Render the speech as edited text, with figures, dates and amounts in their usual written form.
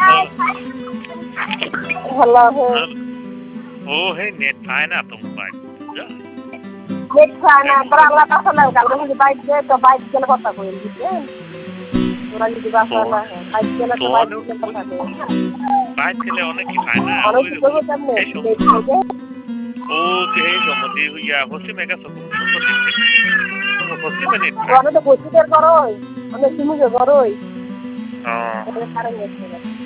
hello है ओ है net पाए ना तुम बाइक नेट खाना पर अल्लाह का सलाम कर मुझे बाइक दे तो बाइक के लिए पता कोई नहीं তোরা যদি বাসা না হয় বাইক গেলে তো বাইক নিয়ে কথা কই বাইক গেলে অনেক কি পায় না অনেক কিছু কেমনে নেট থেকে ও কে জমতি হইয়া হচ্ছে মেগা সুন্দর দেখতে হচ্ছে মানে আমি তো বসিদের করই অনেক তুমি যে করই হ্যাঁ কারণ নেট